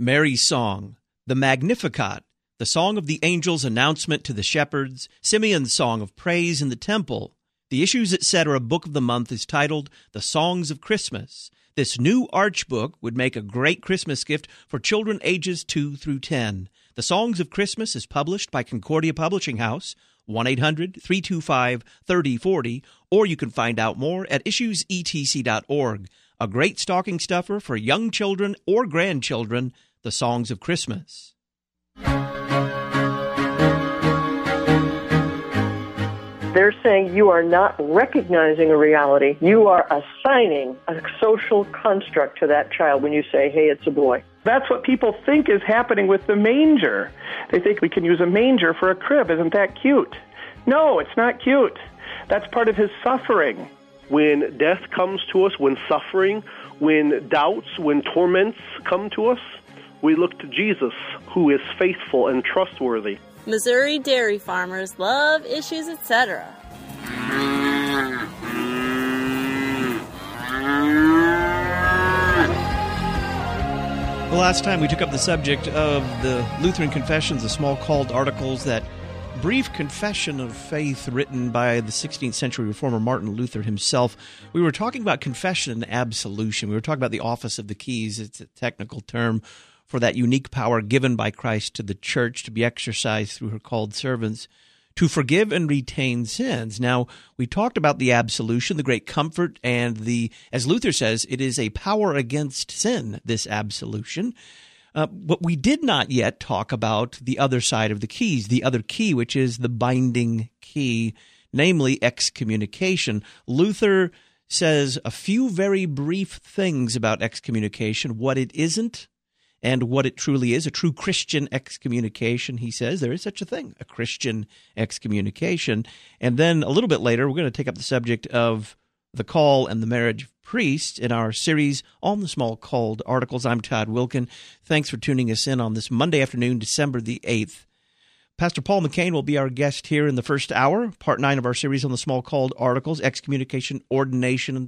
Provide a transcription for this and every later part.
Mary's song, the Magnificat, the song of the angels' announcement to the shepherds, Simeon's song of praise in the temple. The Issues, Etc. book of the month is titled The Songs of Christmas. This new arch book would make a great Christmas gift for children ages 2 through 10. The Songs of Christmas is published by Concordia Publishing House, 1-800-325-3040, or you can find out more at issuesetc.org. A great stocking stuffer for young children or grandchildren, The Songs of Christmas. They're saying you are not recognizing a reality. You are assigning a social construct to that child when you say, hey, it's a boy. That's what people think is happening with the manger. They think we can use a manger for a crib. Isn't that cute? No, it's not cute. That's part of his suffering. When death comes to us, when suffering, when doubts, when torments come to us, we look to Jesus, who is faithful and trustworthy. Missouri dairy farmers love Issues, Etc. The last time we took up the subject of the Lutheran Confessions, the small called articles, that brief confession of faith written by the 16th century reformer Martin Luther himself, we were talking about confession and absolution. We were talking about the office of the keys. It's a technical term for that unique power given by Christ to the church to be exercised through her called servants to forgive and retain sins. Now, we talked about the absolution, the great comfort, and as Luther says, it is a power against sin, this absolution. But we did not yet talk about the other side of the keys, the other key, which is the binding key, namely excommunication. Luther says a few very brief things about excommunication, what it isn't, and what it truly is, a true Christian excommunication. He says there is such a thing, a Christian excommunication. And then a little bit later, we're going to take up the subject of the call and the marriage of priests in our series on the small called articles. I'm Todd Wilkin. Thanks for tuning us in on this Monday afternoon, December the 8th. Pastor Paul McCain will be our guest here in the first hour, part 9 of our series on the small called articles, excommunication, ordination,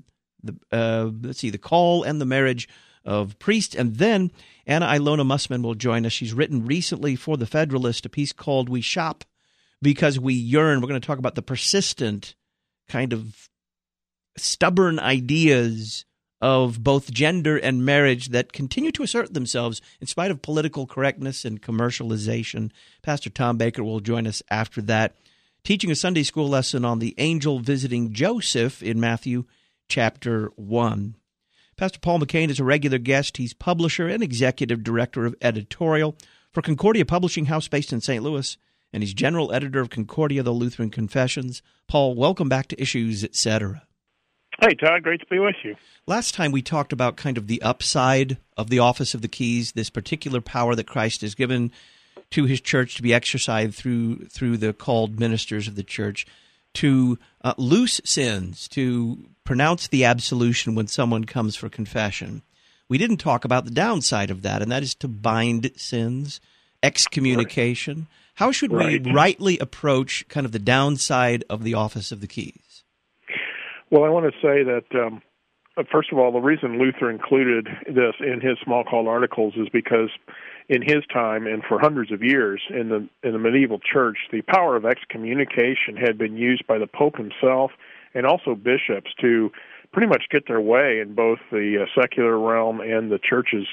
the call and the marriage of priests. And then Anna Ilona Mussman will join us. She's written recently for The Federalist a piece called We Shop Because We Yearn. We're going to talk about the persistent kind of stubborn ideas of both gender and marriage that continue to assert themselves in spite of political correctness and commercialization. Pastor Tom Baker will join us after that, teaching a Sunday school lesson on the angel visiting Joseph in Matthew chapter 1. Pastor Paul McCain is a regular guest. He's publisher and executive director of editorial for Concordia Publishing House based in St. Louis, and he's general editor of Concordia, the Lutheran Confessions. Paul, welcome back to Issues, Etc. Hey, Todd, great to be with you. Last time we talked about kind of the upside of the office of the keys, this particular power that Christ has given to his church to be exercised through the called ministers of the church to loose sins, to pronounce the absolution when someone comes for confession. We didn't talk about the downside of that, and that is to bind sins, excommunication. Right. How should we rightly approach kind of the downside of the office of the keys? Well, I want to say that, first of all, the reason Luther included this in his small called articles is because in his time and for hundreds of years in the medieval church, the power of excommunication had been used by the Pope himself and also bishops to pretty much get their way in both the secular realm and the church's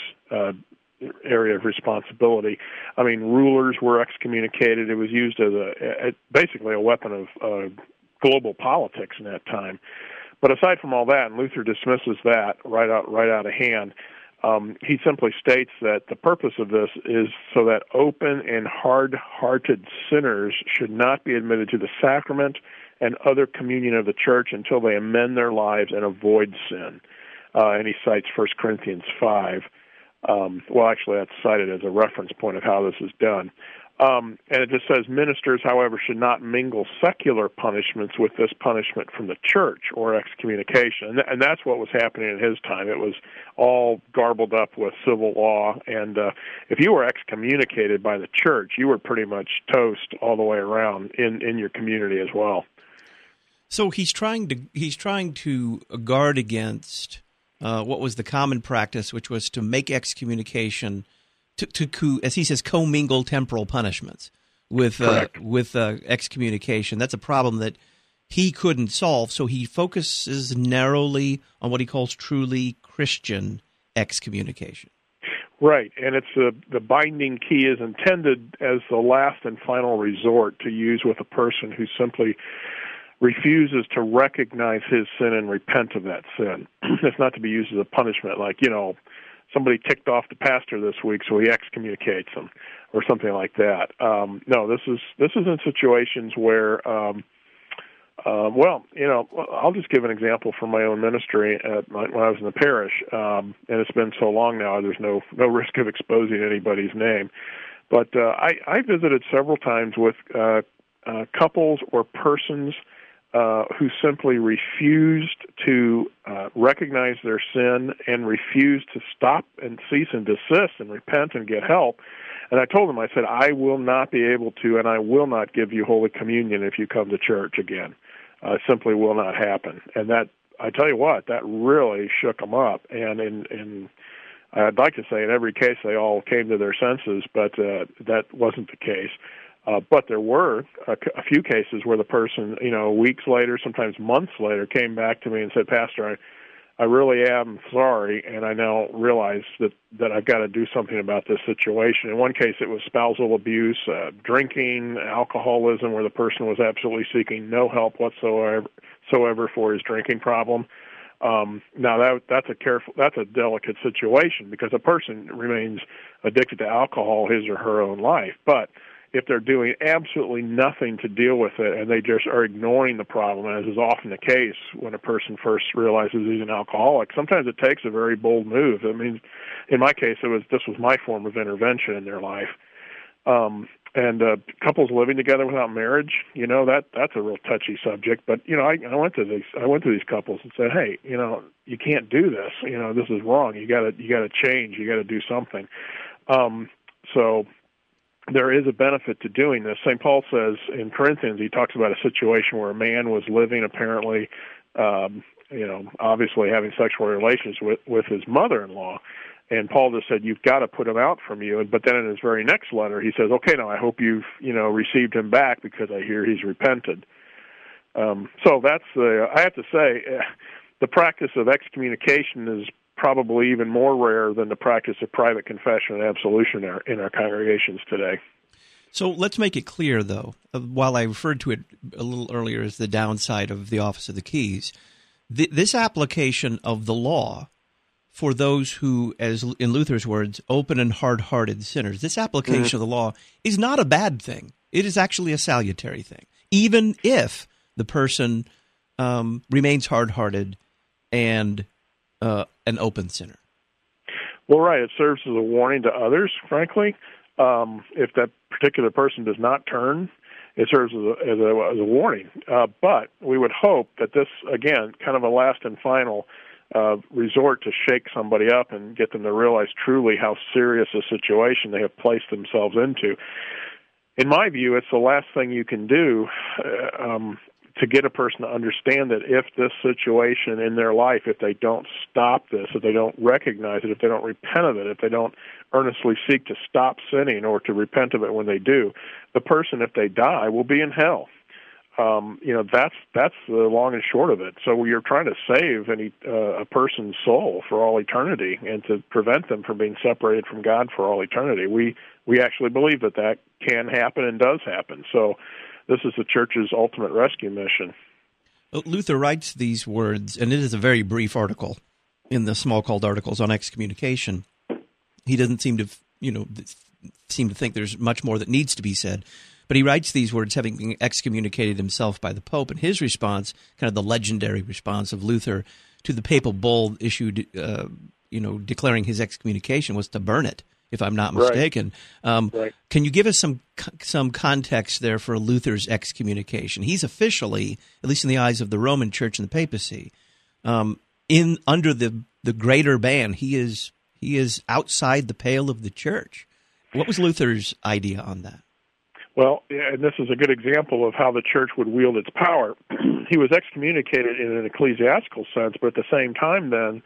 area of responsibility. I mean, rulers were excommunicated. It was used as basically a weapon of global politics in that time. But aside from all that, and Luther dismisses that right out of hand, he simply states that the purpose of this is so that open and hard-hearted sinners should not be admitted to the sacrament and other communion of the church until they amend their lives and avoid sin. And he cites 1 Corinthians 5. Well, actually, that's cited as a reference point of how this is done. And it just says, ministers, however, should not mingle secular punishments with this punishment from the church or excommunication. And that's what was happening in his time. It was all garbled up with civil law. And if you were excommunicated by the church, you were pretty much toast all the way around in your community as well. So he's trying to guard against what was the common practice, which was to make excommunication as he says, commingle temporal punishments with excommunication. That's a problem that he couldn't solve, so he focuses narrowly on what he calls truly Christian excommunication. Right, and it's the binding key is intended as the last and final resort to use with a person who simply refuses to recognize his sin and repent of that sin. It's not to be used as a punishment, like, somebody ticked off the pastor this week, so he excommunicates him, or something like that. No, this is in situations where, I'll just give an example from my own ministry when I was in the parish, and it's been so long now, there's no risk of exposing anybody's name. But I visited several times with couples or persons who simply refused to recognize their sin and refused to stop and cease and desist and repent and get help. And I told them, I said, I will not be able to, and I will not give you Holy Communion if you come to church again. It simply will not happen. And that, I tell you what, that really shook them up. And I'd like to say in every case they all came to their senses, but that wasn't the case. But there were a few cases where the person, weeks later, sometimes months later, came back to me and said, Pastor, I really am sorry, and I now realize that I've got to do something about this situation. In one case, it was spousal abuse, drinking, alcoholism, where the person was absolutely seeking no help whatsoever for his drinking problem. Now that's a delicate situation because a person remains addicted to alcohol his or her own life, but if they're doing absolutely nothing to deal with it and they just are ignoring the problem, as is often the case when a person first realizes he's an alcoholic, sometimes it takes a very bold move. I mean, in my case, this was my form of intervention in their life. And couples living together without marriage, that's a real touchy subject. But I went to these couples and said, hey, you can't do this. This is wrong. You got to change. You got to do something. So there is a benefit to doing this. St. Paul says in Corinthians, he talks about a situation where a man was living apparently, obviously having sexual relations with his mother-in-law. And Paul just said, you've got to put him out from you. But then in his very next letter, he says, okay, now I hope you've, received him back because I hear he's repented. So that's I have to say, the practice of excommunication is probably even more rare than the practice of private confession and absolution in our congregations today. So let's make it clear, though, while I referred to it a little earlier as the downside of the Office of the Keys, this application of the law for those who, as in Luther's words, open and hard-hearted sinners, this application of the law is not a bad thing. It is actually a salutary thing, even if the person remains hard-hearted and an open sinner. Well, right. It serves as a warning to others, frankly. If that particular person does not turn, it serves as a warning. But we would hope that this, again, kind of a last and final resort to shake somebody up and get them to realize truly how serious a situation they have placed themselves into. In my view, it's the last thing you can do to get a person to understand that if this situation in their life, if they don't stop this, if they don't recognize it, if they don't repent of it, if they don't earnestly seek to stop sinning or to repent of it when they do, the person, if they die, will be in hell. That's the long and short of it. So you're trying to save a person's soul for all eternity and to prevent them from being separated from God for all eternity. We actually believe that can happen and does happen. So this is the Church's ultimate rescue mission. Luther writes these words, and it is a very brief article in the Smalcald Articles on excommunication. He doesn't seem to, think there's much more that needs to be said. But he writes these words having been excommunicated himself by the Pope, and his response, kind of the legendary response of Luther to the papal bull issued, declaring his excommunication, was to burn it, if I'm not mistaken. Right. Can you give us some context there for Luther's excommunication? He's officially, at least in the eyes of the Roman Church and the papacy, under the greater ban. He is outside the pale of the Church. What was Luther's idea on that? Well, and this is a good example of how the Church would wield its power. He was excommunicated in an ecclesiastical sense, but at the same time then,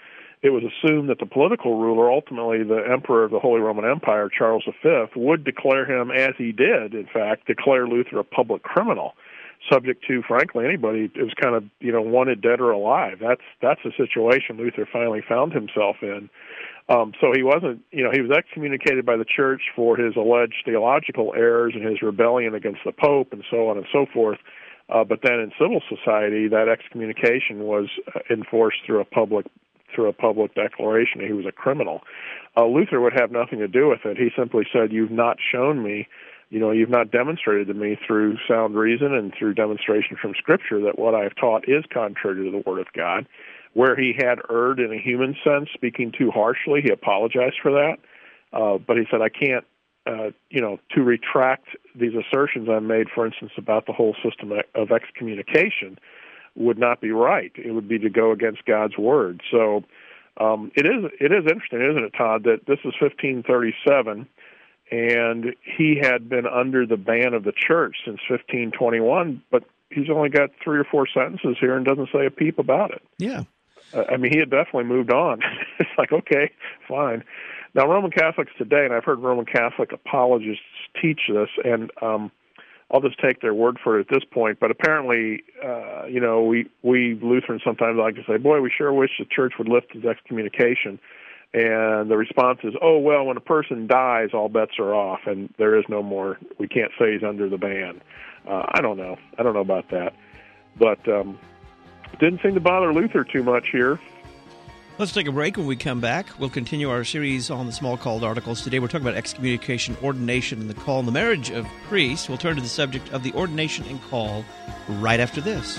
it was assumed that the political ruler, ultimately the emperor of the Holy Roman Empire, Charles V, would declare him, as he did, in fact, declare Luther a public criminal, subject to, frankly, anybody who's kind of, wanted dead or alive. That's the situation Luther finally found himself in. So he wasn't, he was excommunicated by the church for his alleged theological errors and his rebellion against the Pope and so on and so forth. But then in civil society, that excommunication was enforced through a public declaration that he was a criminal. Luther would have nothing to do with it. He simply said, "You've not shown me, you've not demonstrated to me through sound reason and through demonstration from Scripture that what I have taught is contrary to the Word of God." Where he had erred in a human sense, speaking too harshly, he apologized for that. But he said, I can't, to retract these assertions I made, for instance, about the whole system of excommunication would not be right. It would be to go against God's Word. So it is interesting, isn't it, Todd, that this is 1537, and he had been under the ban of the church since 1521, but he's only got 3 or 4 sentences here and doesn't say a peep about it. Yeah. He had definitely moved on. It's like, okay, fine. Now, Roman Catholics today, and I've heard Roman Catholic apologists teach this, and I'll just take their word for it at this point, but apparently, we Lutherans sometimes like to say, boy, we sure wish the church would lift his excommunication. And the response is, oh, well, when a person dies, all bets are off, and there is no more, we can't say he's under the ban. I don't know. I don't know about that. But didn't seem to bother Luther too much here. Let's take a break. When we come back, we'll continue our series on the small called articles. Today we're talking about excommunication, ordination, and the call and the marriage of priests. We'll turn to the subject of the ordination and call right after this.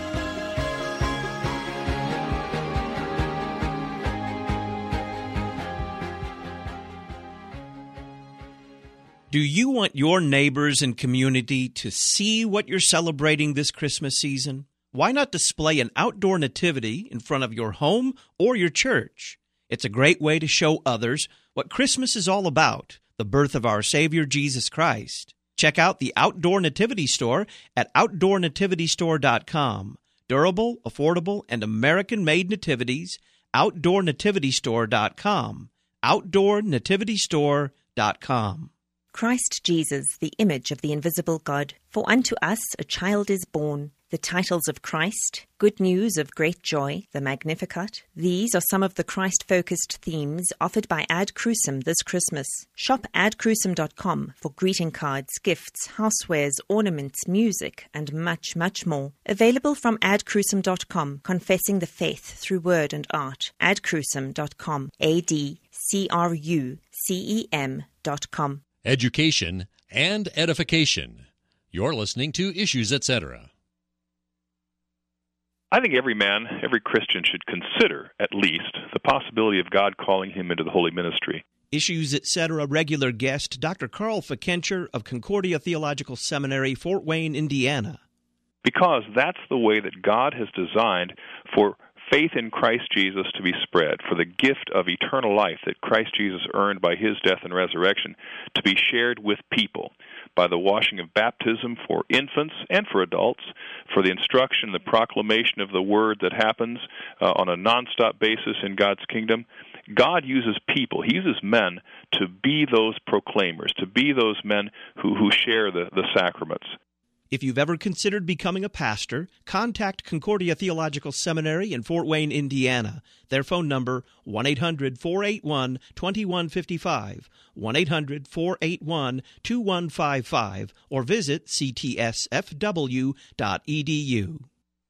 Do you want your neighbors and community to see what you're celebrating this Christmas season? Why not display an outdoor nativity in front of your home or your church? It's a great way to show others what Christmas is all about, the birth of our Savior, Jesus Christ. Check out the Outdoor Nativity Store at OutdoorNativityStore.com. Durable, affordable, and American-made nativities, OutdoorNativityStore.com. OutdoorNativityStore.com. Christ Jesus, the image of the invisible God. For unto us a child is born. The titles of Christ, Good News of Great Joy, the Magnificat. These are some of the Christ-focused themes offered by Ad Crucem this Christmas. Shop adcrucem.com for greeting cards, gifts, housewares, ornaments, music, and much, much more. Available from adcrucem.com, confessing the faith through word and art. adcrucem.com, adcrucem.com. Education and edification. You're listening to Issues, Etc. I think every man, every Christian should consider, at least, the possibility of God calling him into the holy ministry. Issues, Etc. regular guest, Dr. Carl Fikencher of Concordia Theological Seminary, Fort Wayne, Indiana. Because that's the way that God has designed for faith in Christ Jesus to be spread, for the gift of eternal life that Christ Jesus earned by his death and resurrection to be shared with people by the washing of baptism for infants and for adults, for the instruction, the proclamation of the word that happens on a nonstop basis in God's kingdom. God uses people, he uses men to be those proclaimers, to be those men who share the sacraments. If you've ever considered becoming a pastor, contact Concordia Theological Seminary in Fort Wayne, Indiana. Their phone number, 1-800-481-2155, 1-800-481-2155, or visit ctsfw.edu.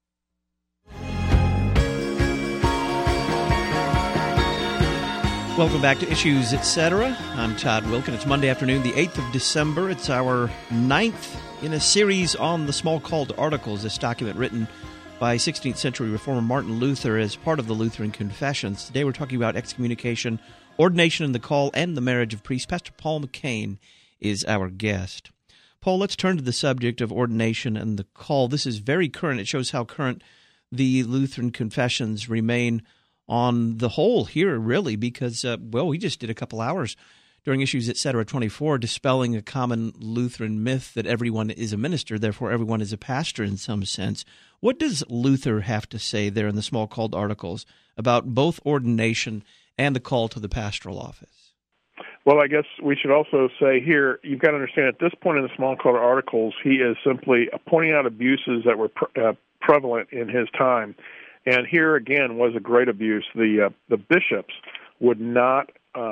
Welcome back to Issues, Etc. I'm Todd Wilken. It's Monday afternoon, the 8th of December. It's our 9th in a series on the small called articles, this document written by 16th century reformer Martin Luther as part of the Lutheran Confessions. Today we're talking about excommunication, ordination and the call, and the marriage of priests. Pastor Paul McCain is our guest. Paul, let's turn to the subject of ordination and the call. This is very current. It shows how current the Lutheran Confessions remain on the whole here, really, because, we just did a couple hours during Issues Etc. 24, dispelling a common Lutheran myth that everyone is a minister, therefore everyone is a pastor in some sense. What does Luther have to say there in the Smalcald Articles about both ordination and the call to the pastoral office? Well, I guess we should also say here, you've got to understand at this point in the Smalcald Articles, he is simply pointing out abuses that were prevalent in his time. And here again was a great abuse. The bishops would not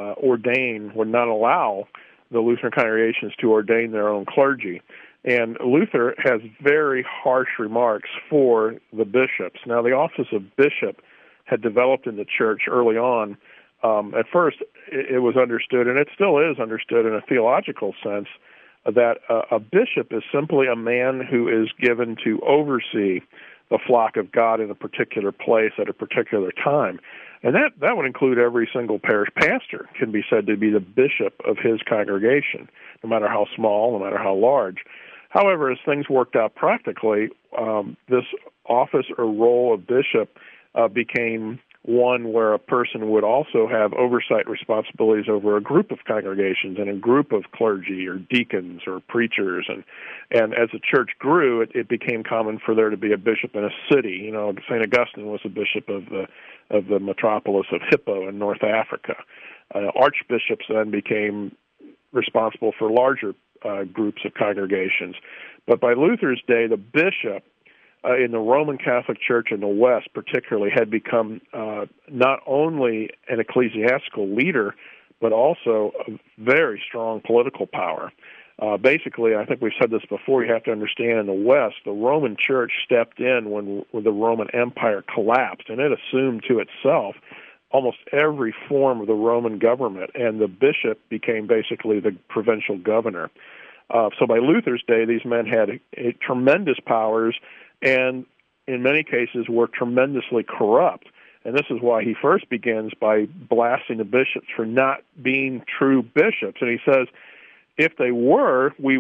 would not allow the Lutheran congregations to ordain their own clergy. And Luther has very harsh remarks for the bishops. Now, the office of bishop had developed in the church early on. At first, it was understood, and it still is understood in a theological sense, that a bishop is simply a man who is given to oversee the flock of God in a particular place at a particular time. And that would include every single parish pastor can be said to be the bishop of his congregation, no matter how small, no matter how large. However, as things worked out practically, this office or role of bishop became one where a person would also have oversight responsibilities over a group of congregations and a group of clergy or deacons or preachers. And as the church grew, it became common for there to be a bishop in a city. You know, St. Augustine was a bishop of the metropolis of Hippo in North Africa. Archbishops then became responsible for larger groups of congregations. But by Luther's day, the bishop in the Roman Catholic Church in the West particularly had become not only an ecclesiastical leader, but also a very strong political power. Basically, I think we've said this before, you have to understand in the West, the Roman Church stepped in when the Roman Empire collapsed, and it assumed to itself almost every form of the Roman government, and the bishop became basically the provincial governor. So by Luther's day, these men had tremendous powers, and in many cases were tremendously corrupt. And this is why he first begins by blasting the bishops for not being true bishops. And he says, if they were, we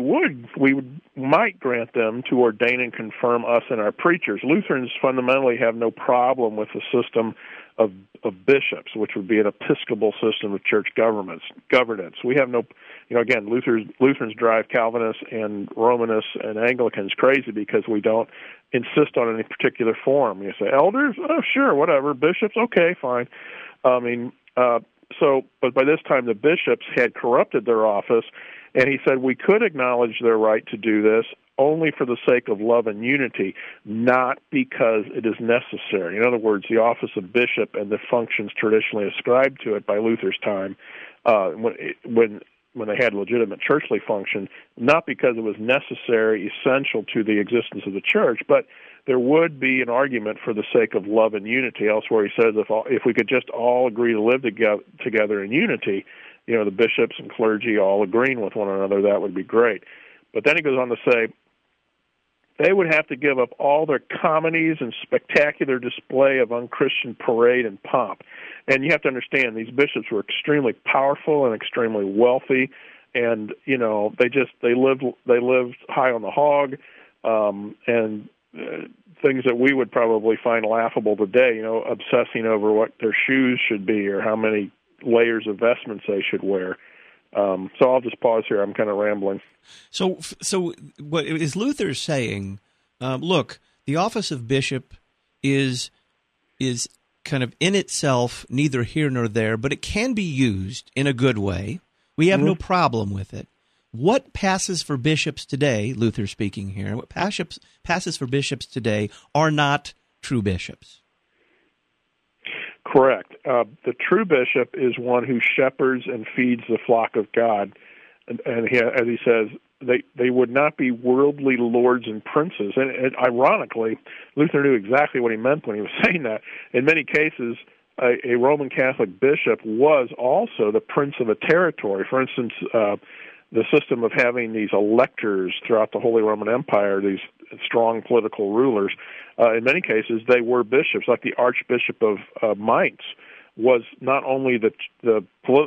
might grant them to ordain and confirm us and our preachers. Lutherans fundamentally have no problem with the system of bishops, which would be an episcopal system of church governance. We have no, again, Lutherans drive Calvinists and Romanists and Anglicans crazy because we don't insist on any particular form. You say elders, oh sure, whatever. Bishops, okay, fine. But by this time the bishops had corrupted their office, and he said we could acknowledge their right to do this only for the sake of love and unity, not because it is necessary. In other words, the office of bishop and the functions traditionally ascribed to it by Luther's time, when they had legitimate churchly function, not because it was necessary, essential to the existence of the church, but there would be an argument for the sake of love and unity. Elsewhere, he says if we could just all agree to live together in unity, the bishops and clergy all agreeing with one another, that would be great. But then he goes on to say, they would have to give up all their comedies and spectacular display of unchristian parade and pomp. And you have to understand, these bishops were extremely powerful and extremely wealthy, and they lived high on the hog, and things that we would probably find laughable today. Obsessing over what their shoes should be or how many layers of vestments they should wear. So I'll just pause here. I'm kind of rambling. So what is Luther saying? Look, the office of bishop is kind of in itself neither here nor there, but it can be used in a good way. We have no problem with it. What passes for bishops today, Luther speaking here, what passes for bishops today are not true bishops. Correct. The true bishop is one who shepherds and feeds the flock of God. And he, as he says, they would not be worldly lords and princes. And ironically, Luther knew exactly what he meant when he was saying that. In many cases, a Roman Catholic bishop was also the prince of a territory. For instance, the system of having these electors throughout the Holy Roman Empire, these strong political rulers, in many cases they were bishops. Like the Archbishop of Mainz was not only the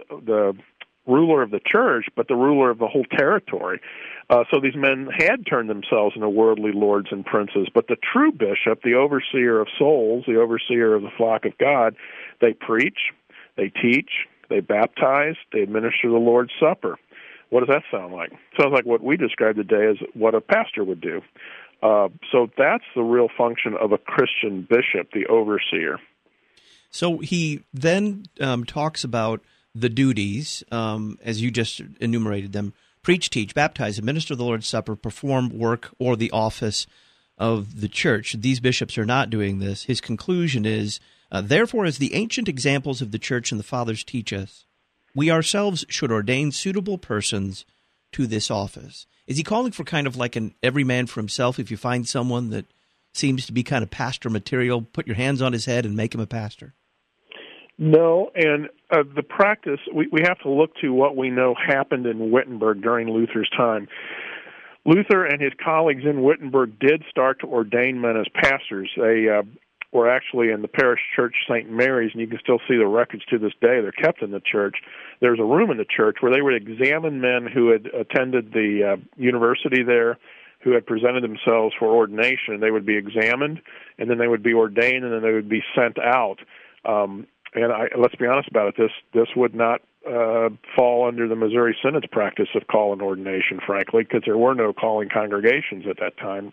ruler of the church, but the ruler of the whole territory. So these men had turned themselves into worldly lords and princes. But the true bishop, the overseer of souls, the overseer of the flock of God, they preach, they teach, they baptize, they administer the Lord's Supper. What does that sound like? Sounds like what we describe today as what a pastor would do. So that's the real function of a Christian bishop, the overseer. So he then talks about the duties, as you just enumerated them: preach, teach, baptize, administer the Lord's Supper, perform work or the office of the church. These bishops are not doing this. His conclusion is, therefore, as the ancient examples of the church and the fathers teach us, we ourselves should ordain suitable persons to this office. Is he calling for kind of like an every man for himself? If you find someone that seems to be kind of pastor material, put your hands on his head and make him a pastor? No, and the practice, we have to look to what we know happened in Wittenberg during Luther's time. Luther and his colleagues in Wittenberg did start to ordain men as pastors. They were actually in the parish church St. Mary's, and you can still see the records to this day. They're kept in the church. There's a room in the church where they would examine men who had attended the university there, who had presented themselves for ordination. They would be examined, and then they would be ordained, and then they would be sent out. Let's be honest about it, this would not fall under the Missouri Synod's practice of call and ordination, frankly, because there were no calling congregations at that time.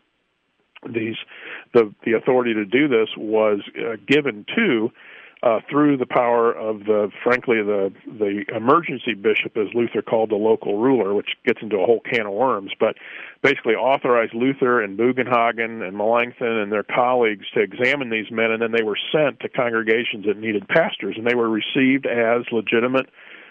The authority to do this was given to through the power of the emergency bishop, as Luther called the local ruler, which gets into a whole can of worms, but basically authorized Luther and Bugenhagen and Melanchthon and their colleagues to examine these men, and then they were sent to congregations that needed pastors, and they were received as legitimate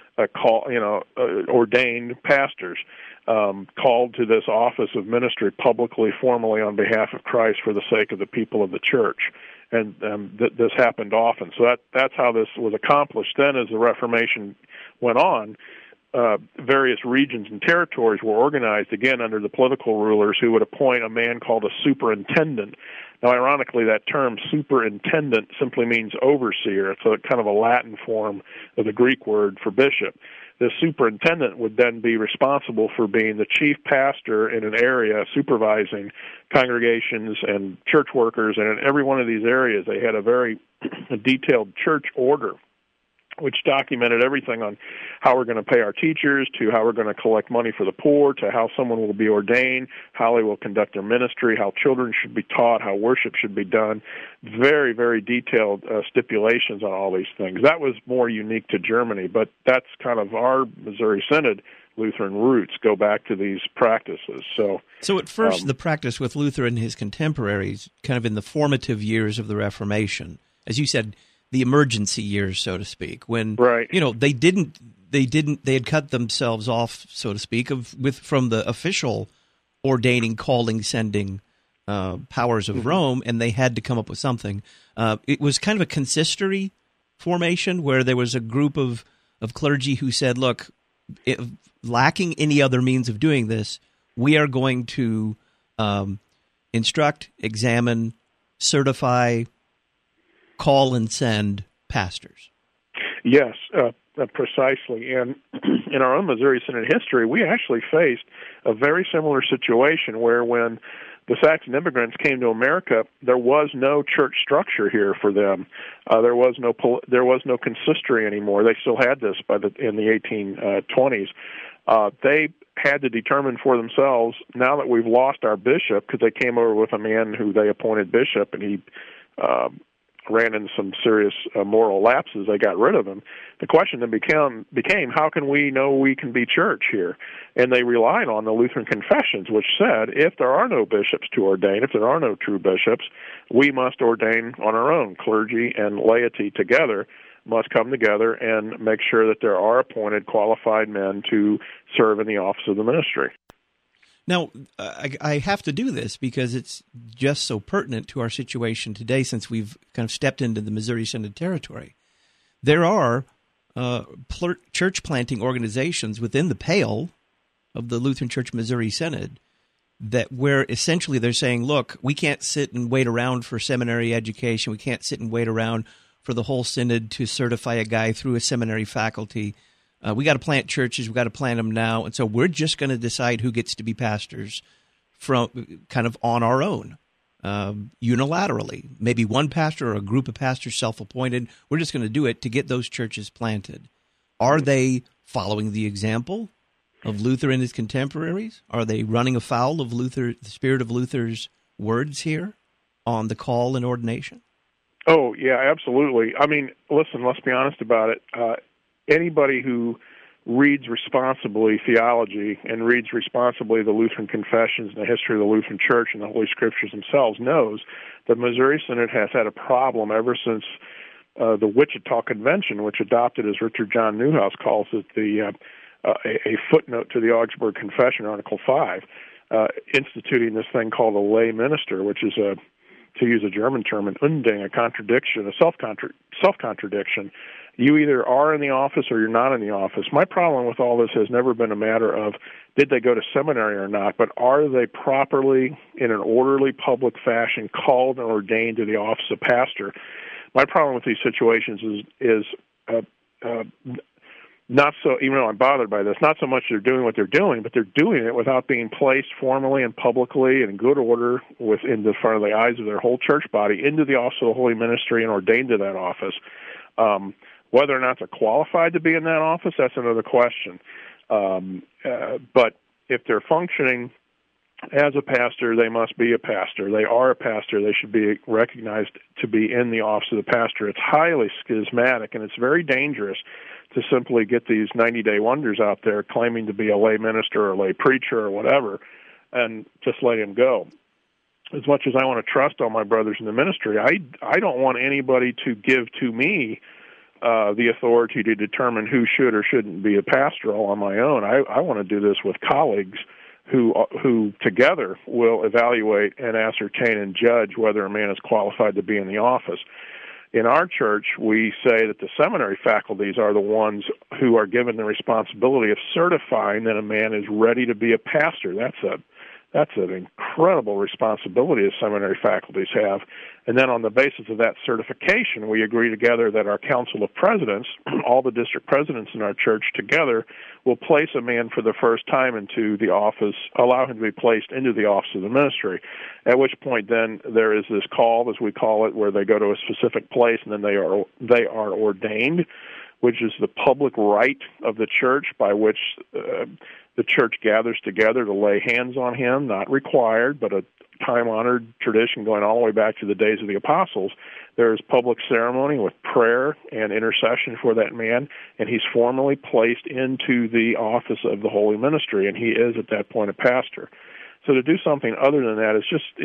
ordained pastors, called to this office of ministry publicly, formally on behalf of Christ for the sake of the people of the church. And this happened often. So that's how this was accomplished. Then as the Reformation went on, various regions and territories were organized, again, under the political rulers who would appoint a man called a superintendent. Now, ironically, that term superintendent simply means overseer. It's kind of a Latin form of the Greek word for bishop. The superintendent would then be responsible for being the chief pastor in an area, supervising congregations and church workers. And in every one of these areas, they had a very detailed church order, which documented everything on how we're going to pay our teachers, to how we're going to collect money for the poor, to how someone will be ordained, how they will conduct their ministry, how children should be taught, how worship should be done. Very, very detailed stipulations on all these things. That was more unique to Germany, but that's kind of our Missouri Synod Lutheran roots go back to these practices. So at first, the practice with Luther and his contemporaries, kind of in the formative years of the Reformation, as you said, the emergency years, so to speak, when right. They had cut themselves off, so to speak, from the official ordaining, calling, sending powers of Rome, and they had to come up with something. It was kind of a consistory formation where there was a group of clergy who said, look, lacking any other means of doing this, we are going to instruct, examine, certify, call and send pastors. Yes, precisely. And in our own Missouri Synod history, we actually faced a very similar situation where when the Saxon immigrants came to America, there was no church structure here for them. There was no consistory anymore. They still had this in the 1820s. They had to determine for themselves, now that we've lost our bishop, because they came over with a man who they appointed bishop, and he ran into some serious moral lapses. They got rid of him. The question then became, how can we know we can be church here? And they relied on the Lutheran Confessions, which said, if there are no bishops to ordain, if there are no true bishops, we must ordain on our own. Clergy and laity together must come together and make sure that there are appointed qualified men to serve in the office of the ministry. Now, I have to do this because it's just so pertinent to our situation today since we've kind of stepped into the Missouri Synod territory. There are church planting organizations within the pale of the Lutheran Church Missouri Synod where essentially they're saying, look, we can't sit and wait around for seminary education. We can't sit and wait around for the whole synod to certify a guy through a seminary faculty. We got to plant churches. We got to plant them now, and so we're just going to decide who gets to be pastors from kind of on our own, unilaterally. Maybe one pastor or a group of pastors, self-appointed. We're just going to do it to get those churches planted. Are they following the example of Luther and his contemporaries? Are they running afoul of the spirit of Luther's words here on the call and ordination? Oh, yeah, absolutely. I mean, listen, let's be honest about it. Anybody who reads responsibly theology and reads responsibly the Lutheran confessions and the history of the Lutheran Church and the Holy Scriptures themselves knows the Missouri Synod has had a problem ever since the Wichita Convention, which adopted, as Richard John Newhouse calls it, a footnote to the Augsburg Confession, Article 5, instituting this thing called a lay minister, which is to use a German term, an Unding, a contradiction, a self-contradiction. You either are in the office or you're not in the office. My problem with all this has never been a matter of did they go to seminary or not, but are they properly, in an orderly public fashion, called and ordained to the office of pastor? My problem with these situations is not so, even though I'm bothered by this, not so much they're doing what they're doing, but they're doing it without being placed formally and publicly and in good order in the front of the eyes of their whole church body into the office of the holy ministry and ordained to that office. Whether or not they're qualified to be in that office, that's another question. But if they're functioning as a pastor, they must be a pastor. They are a pastor. They should be recognized to be in the office of the pastor. It's highly schismatic, and it's very dangerous to simply get these 90-day wonders out there claiming to be a lay minister or a lay preacher or whatever and just let him go. As much as I want to trust all my brothers in the ministry, I don't want anybody to give to me the authority to determine who should or shouldn't be a pastor all on my own. I want to do this with colleagues who together will evaluate and ascertain and judge whether a man is qualified to be in the office. In our church, we say that the seminary faculties are the ones who are given the responsibility of certifying that a man is ready to be a pastor. That's an incredible responsibility that seminary faculties have. And then on the basis of that certification, we agree together that our Council of Presidents, all the district presidents in our church together, will place a man for the first time into the office, allow him to be placed into the office of the ministry, at which point then there is this call, as we call it, where they go to a specific place and then they are ordained, which is the public rite of the church by which the church gathers together to lay hands on him, not required, but a time-honored tradition going all the way back to the days of the apostles. There is public ceremony with prayer and intercession for that man, and he's formally placed into the office of the holy ministry, and he is at that point a pastor. So to do something other than that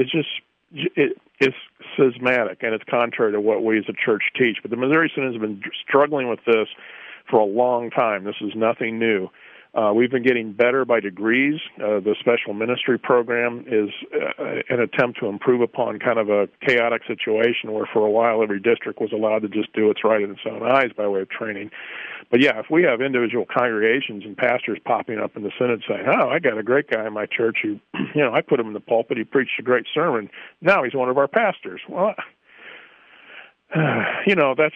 it's schismatic, and it's contrary to what we as a church teach. But the Missouri Synod has been struggling with this for a long time. This is nothing new. We've been getting better by degrees. The special ministry program is an attempt to improve upon kind of a chaotic situation where for a while every district was allowed to just do what's right in its own eyes by way of training. But yeah, if we have individual congregations and pastors popping up in the synod saying, oh, I got a great guy in my church who, I put him in the pulpit, he preached a great sermon, now he's one of our pastors. Well, that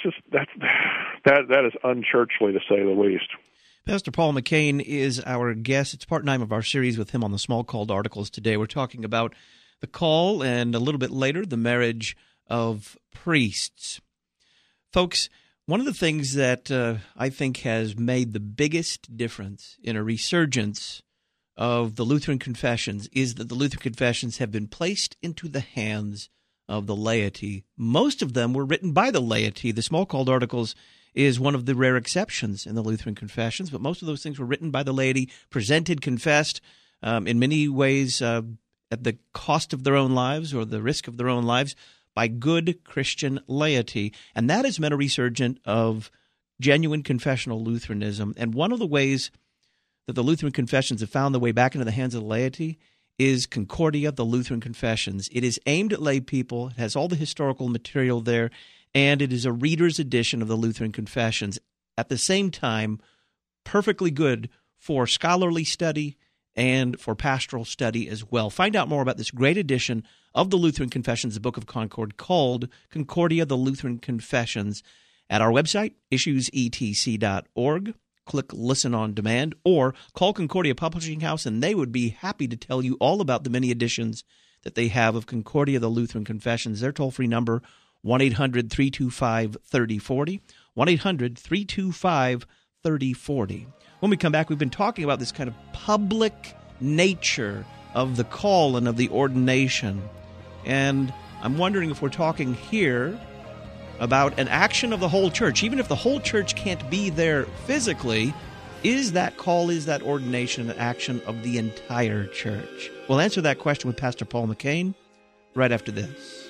is unchurchly to say the least. Pastor Paul McCain is our guest. It's part 9 of our series with him on the Small Called Articles today. We're talking about the call and a little bit later the marriage of priests. Folks, one of the things that I think has made the biggest difference in a resurgence of the Lutheran confessions is that the Lutheran confessions have been placed into the hands of the laity. Most of them were written by the laity. The Small Called Articles is one of the rare exceptions in the Lutheran confessions, but most of those things were written by the laity, presented, confessed, in many ways at the cost of their own lives or the risk of their own lives by good Christian laity. And that has meant a resurgence of genuine confessional Lutheranism. And one of the ways that the Lutheran confessions have found their way back into the hands of the laity is Concordia, the Lutheran Confessions. It is aimed at lay people. It has all the historical material there, and it is a reader's edition of the Lutheran Confessions. At the same time, perfectly good for scholarly study and for pastoral study as well. Find out more about this great edition of the Lutheran Confessions, the Book of Concord, called Concordia, the Lutheran Confessions, at our website, issuesetc.org. Click Listen on Demand, or call Concordia Publishing House, and they would be happy to tell you all about the many editions that they have of Concordia, the Lutheran Confessions. Their toll-free number, 1-800-325-3040, 1-800-325-3040. 3040. When we come back, we've been talking about this kind of public nature of the call and of the ordination. And I'm wondering if we're talking here about an action of the whole church. Even if the whole church can't be there physically, is that call, is that ordination an action of the entire church? We'll answer that question with Pastor Paul McCain right after this.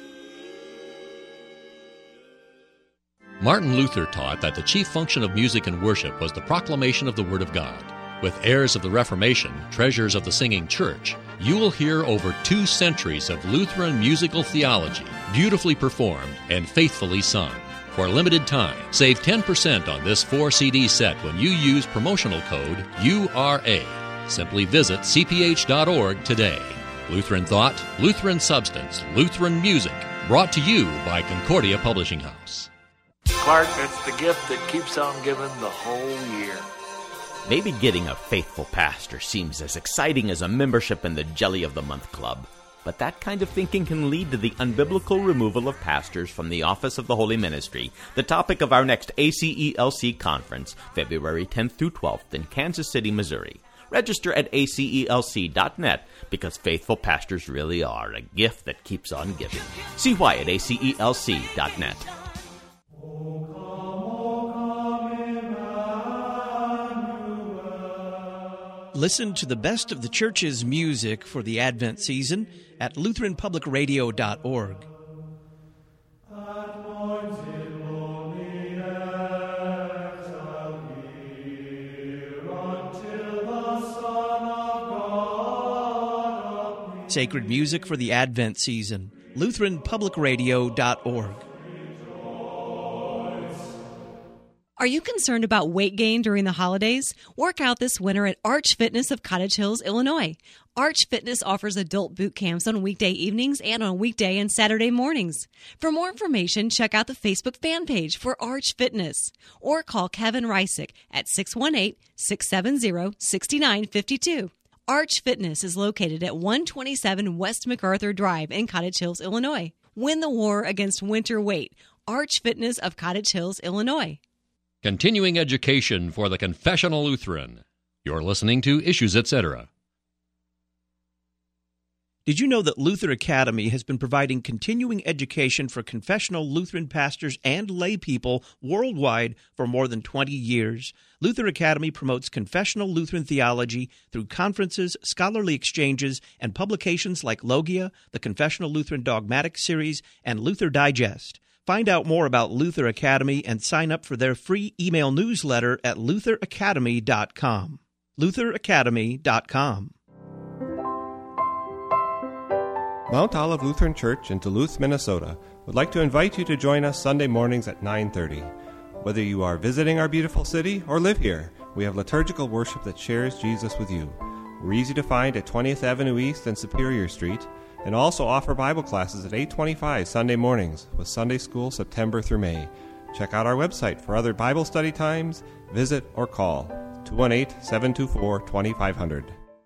Martin Luther taught that the chief function of music and worship was the proclamation of the Word of God. With heirs of the Reformation, treasures of the singing church, you will hear over 2 centuries of Lutheran musical theology, beautifully performed and faithfully sung. For a limited time, save 10% on this 4-CD set when you use promotional code URA. Simply visit cph.org today. Lutheran Thought, Lutheran Substance, Lutheran Music, brought to you by Concordia Publishing House. Clark, it's the gift that keeps on giving the whole year. Maybe getting a faithful pastor seems as exciting as a membership in the Jelly of the Month Club. But that kind of thinking can lead to the unbiblical removal of pastors from the office of the Holy Ministry, the topic of our next ACELC conference, February 10th through 12th in Kansas City, Missouri. Register at acelc.net because faithful pastors really are a gift that keeps on giving. See why at acelc.net. Listen to the best of the church's music for the Advent season at LutheranPublicRadio.org. Sacred music for the Advent season, LutheranPublicRadio.org. Are you concerned about weight gain during the holidays? Work out this winter at Arch Fitness of Cottage Hills, Illinois. Arch Fitness offers adult boot camps on weekday evenings and on weekday and Saturday mornings. For more information, check out the Facebook fan page for Arch Fitness or call Kevin Reisick at 618-670-6952. Arch Fitness is located at 127 West MacArthur Drive in Cottage Hills, Illinois. Win the war against winter weight. Arch Fitness of Cottage Hills, Illinois. Continuing education for the Confessional Lutheran. You're listening to Issues, Etc. Did you know that Luther Academy has been providing continuing education for confessional Lutheran pastors and lay people worldwide for more than 20 years? Luther Academy promotes confessional Lutheran theology through conferences, scholarly exchanges, and publications like Logia, the Confessional Lutheran Dogmatic Series, and Luther Digest. Find out more about Luther Academy and sign up for their free email newsletter at lutheracademy.com. lutheracademy.com. Mount Olive Lutheran Church in Duluth, Minnesota would like to invite you to join us Sunday mornings at 9:30. Whether you are visiting our beautiful city or live here, we have liturgical worship that shares Jesus with you. We're easy to find at 20th Avenue East and Superior Street, and also offer Bible classes at 8:25 Sunday mornings with Sunday School September through May. Check out our website for other Bible study times, visit, or call 218-724-2500.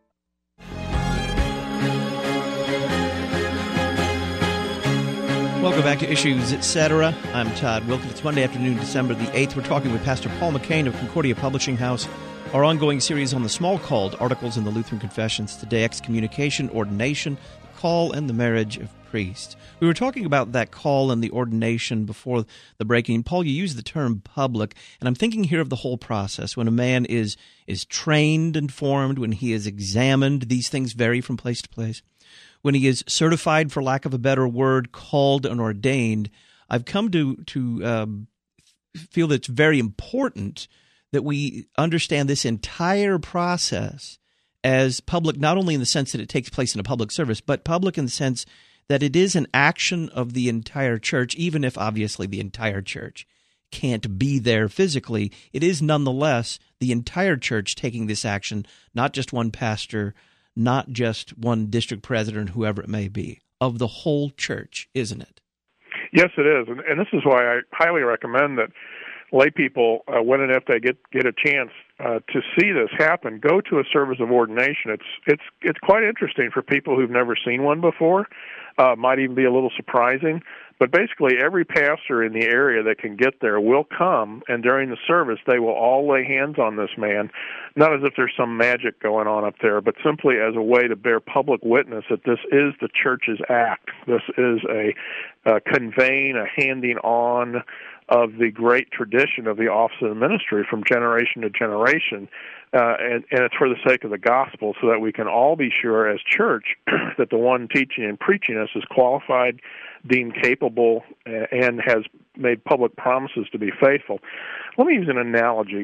Welcome back to Issues, Etc. I'm Todd Wilkins. It's Monday afternoon, December the 8th. We're talking with Pastor Paul McCain of Concordia Publishing House. Our ongoing series on the small called Articles in the Lutheran Confessions today, excommunication, ordination, call, and the marriage of priests. We were talking about that call and the ordination before the breaking. Paul, you used the term public, and I'm thinking here of the whole process. When a man is trained and formed, when he is examined, these things vary from place to place. When he is certified, for lack of a better word, called and ordained, I've come to feel that it's very important that we understand this entire process as public, not only in the sense that it takes place in a public service, but public in the sense that it is an action of the entire church, even if obviously the entire church can't be there physically. It is nonetheless the entire church taking this action, not just one pastor, not just one district president, whoever it may be, of the whole church, isn't it? Yes, it is. And this is why I highly recommend that lay people, when and if they get a chance to see this happen, go to a service of ordination. It's quite interesting for people who've never seen one before. Might even be a little surprising, But basically, every pastor in the area that can get there will come, and during the service, they will all lay hands on this man, not as if there's some magic going on up there, but simply as a way to bear public witness that this is the church's act. This is a conveying, a handing on of the great tradition of the office of the ministry from generation to generation, and it's for the sake of the gospel, so that we can all be sure as church that the one teaching and preaching us is qualified, deemed capable, and has made public promises to be faithful. Let me use an analogy.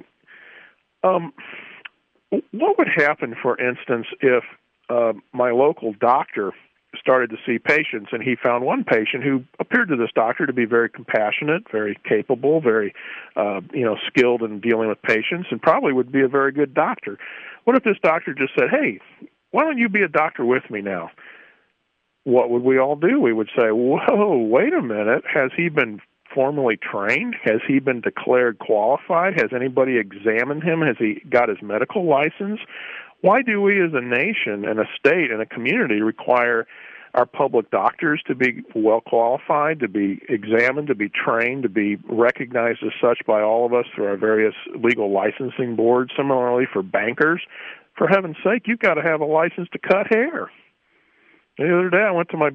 What would happen, for instance, if my local doctor started to see patients, and he found one patient who appeared to this doctor to be very compassionate, very capable, very skilled in dealing with patients, and probably would be a very good doctor. What if this doctor just said, "Hey, why don't you be a doctor with me now?" What would we all do? We would say, "Whoa, wait a minute. Has he been formally trained? Has he been declared qualified? Has anybody examined him? Has he got his medical license?" Why do we as a nation and a state and a community require our public doctors to be well qualified, to be examined, to be trained, to be recognized as such by all of us through our various legal licensing boards? Similarly for bankers, for heaven's sake, you've got to have a license to cut hair. The other day I went to my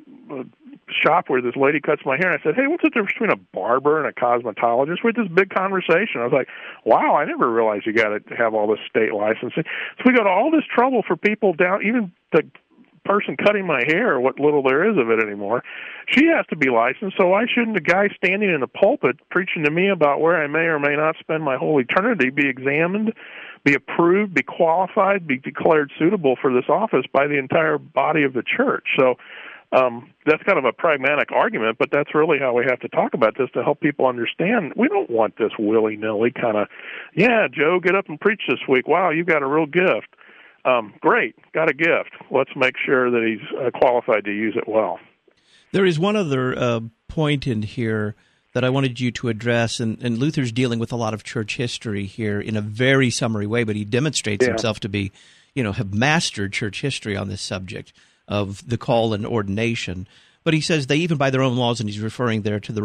shop where this lady cuts my hair, and I said, "Hey, what's the difference between a barber and a cosmetologist?" We had this big conversation. I was like, wow, I never realized you got to have all this state licensing. So we go to all this trouble for people down, even the person cutting my hair, what little there is of it anymore, she has to be licensed, so why shouldn't the guy standing in the pulpit preaching to me about where I may or may not spend my whole eternity be examined, be approved, be qualified, be declared suitable for this office by the entire body of the church? So that's kind of a pragmatic argument, but that's really how we have to talk about this to help people understand. We don't want this willy-nilly kind of, "Yeah, Joe, get up and preach this week. Wow, you've got a real gift." Great, got a gift. Let's make sure that he's qualified to use it well. There is one other point in here that I wanted you to address, and Luther's dealing with a lot of church history here in a very summary way, but he demonstrates himself to be, have mastered church history on this subject of the call and ordination. But he says they, even by their own laws, and he's referring there to the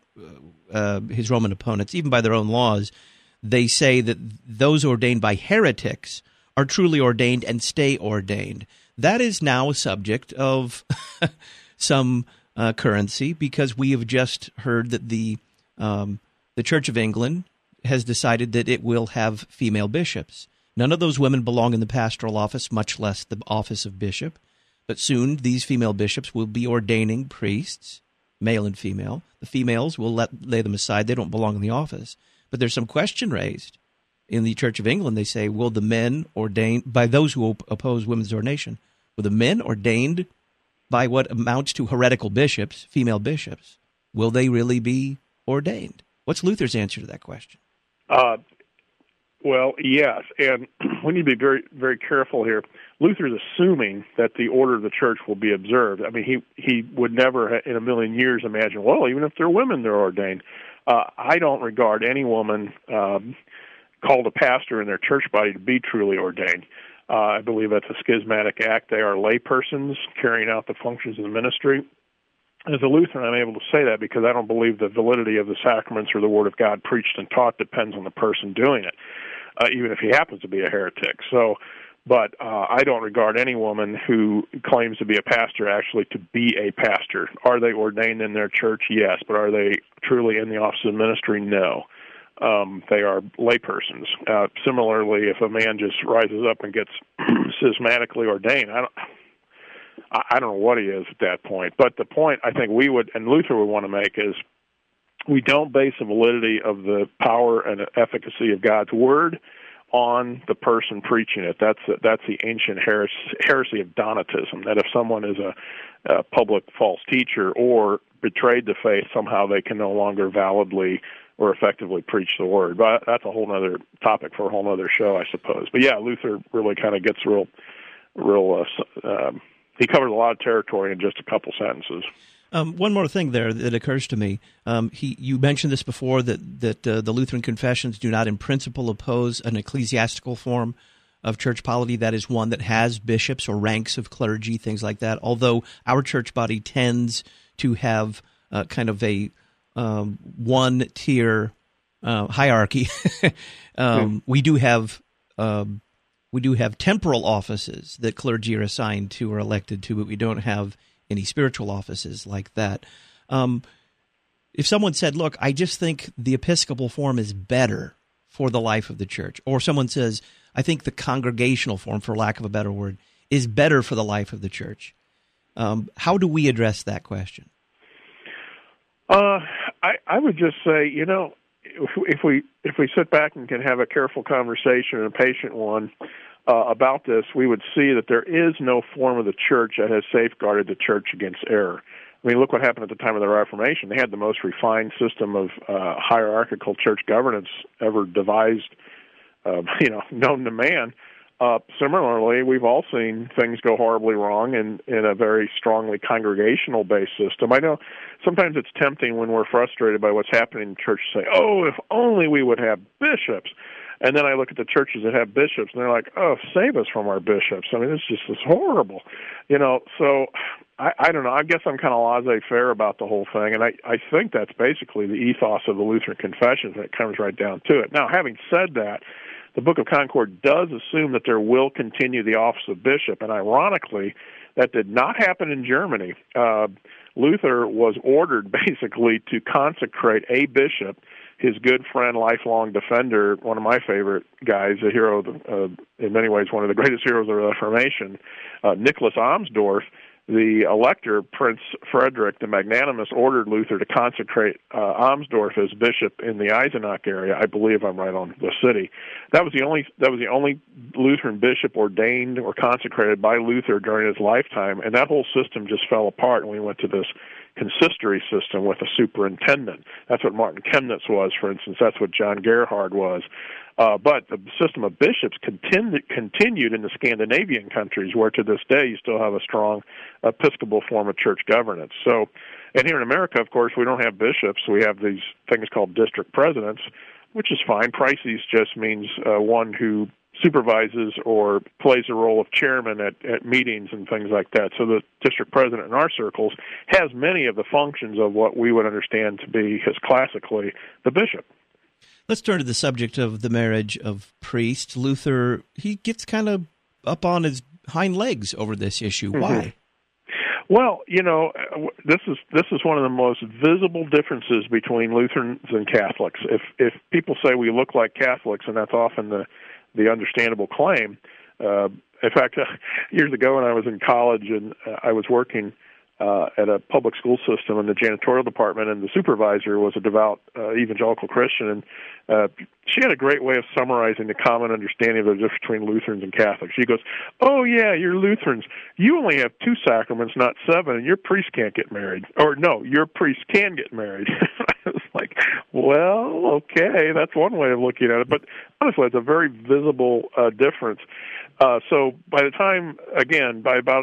his Roman opponents, even by their own laws, they say that those ordained by heretics are truly ordained and stay ordained. That is now a subject of some currency, because we have just heard that the Church of England has decided that it will have female bishops. None of those women belong in the pastoral office, much less the office of bishop. But soon these female bishops will be ordaining priests, male and female. The females will lay them aside. They don't belong in the office. But there's some question raised in the Church of England. They say, will the men ordained by those who oppose women's ordination, will the men ordained by what amounts to heretical bishops, female bishops, will they really be ordained? What's Luther's answer to that question? Well, yes, and we need to be very, very careful here. Luther's assuming that the order of the church will be observed. I mean, he would never in a million years imagine, well, even if they're women, they're ordained. I don't regard any woman called a pastor in their church body to be truly ordained. I believe that's a schismatic act. They are laypersons carrying out the functions of the ministry. As a Lutheran, I'm able to say that because I don't believe the validity of the sacraments or the Word of God preached and taught depends on the person doing it, even if he happens to be a heretic. But I don't regard any woman who claims to be a pastor actually to be a pastor. Are they ordained in their church? Yes. But are they truly in the office of ministry? No. They are laypersons. Similarly, if a man just rises up and gets schismatically ordained, I don't know what he is at that point. But the point I think we would, and Luther would want to make, is we don't base the validity of the power and efficacy of God's Word on the person preaching it. That's the ancient heresy of Donatism, that if someone is a public false teacher or betrayed the faith, somehow they can no longer validly or effectively preach the Word. But that's a whole other topic for a whole other show, I suppose. But yeah, Luther really kind of gets real he covers a lot of territory in just a couple sentences. One more thing there that occurs to me. You mentioned this before, that the Lutheran confessions do not in principle oppose an ecclesiastical form of church polity, that is one that has bishops or ranks of clergy, things like that, although our church body tends to have kind of a one-tier hierarchy. We do have temporal offices that clergy are assigned to or elected to, but we don't have any spiritual offices like that. If someone said, look, I just think the Episcopal form is better for the life of the church, or someone says, I think the congregational form, for lack of a better word, is better for the life of the church, how do we address that question? I would just say, if we sit back and can have a careful conversation and a patient one about this, we would see that there is no form of the church that has safeguarded the church against error. I mean, look what happened at the time of the Reformation. They had the most refined system of hierarchical church governance ever devised, known to man. Similarly, we've all seen things go horribly wrong in a very strongly congregational-based system. I know sometimes it's tempting when we're frustrated by what's happening in church to say, oh, if only we would have bishops. And then I look at the churches that have bishops, and they're like, oh, save us from our bishops. I mean, it's horrible. So I don't know. I guess I'm kind of laissez-faire about the whole thing, and I think that's basically the ethos of the Lutheran Confessions, and it comes right down to it. Now, having said that, the Book of Concord does assume that there will continue the office of bishop, and ironically, that did not happen in Germany. Luther was ordered basically to consecrate a bishop, his good friend, lifelong defender, one of my favorite guys, a hero, in many ways one of the greatest heroes of the Reformation, Nicholas Amsdorf. The elector, Prince Frederick the Magnanimous, ordered Luther to consecrate Amsdorf as bishop in the Eisenach area. I believe I'm right on the city. That was the only Lutheran bishop ordained or consecrated by Luther during his lifetime, and that whole system just fell apart, and we went to this consistory system with a superintendent. That's what Martin Chemnitz was, for instance. That's what John Gerhard was. But the system of bishops continued in the Scandinavian countries, where to this day you still have a strong Episcopal form of church governance. So, and here in America, of course, we don't have bishops. We have these things called district presidents, which is fine. Prices just means one who supervises or plays the role of chairman at meetings and things like that. So the district president in our circles has many of the functions of what we would understand to be, classically, the bishop. Let's turn to the subject of the marriage of priests. Luther, he gets kind of up on his hind legs over this issue. Mm-hmm. Why? Well, this is one of the most visible differences between Lutherans and Catholics. If people say we look like Catholics, and that's often the understandable claim. In fact, years ago when I was in college and I was working at a public school system in the janitorial department, and the supervisor was a devout evangelical Christian, and she had a great way of summarizing the common understanding of the difference between Lutherans and Catholics. She goes, oh, yeah, you're Lutherans. You only have 2 sacraments, not 7, and your priest can't get married. Or, no, your priest can get married. I was like, well, okay, that's one way of looking at it. But honestly, it's a very visible difference. So by the time, again, by about